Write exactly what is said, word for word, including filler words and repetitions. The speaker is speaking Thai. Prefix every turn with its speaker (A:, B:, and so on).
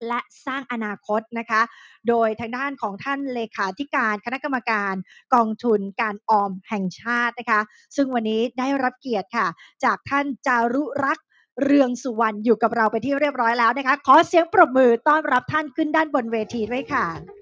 A: และสร้างอนาคตนะคะโดยทางด้านของท่านเลขาธิการคณะกรรมการกองทุนการออมแห่งชาตินะคะซึ่งวันนี้ได้รับเกียรติค่ะจากท่านจารุรักษ์เรืองสุวรรณอยู่กับเราไปที่เรียบร้อยแล้วนะคะขอเสียงปรบมือต้อนรับท่านขึ้นด้านบนเวทีด้วยค่ะ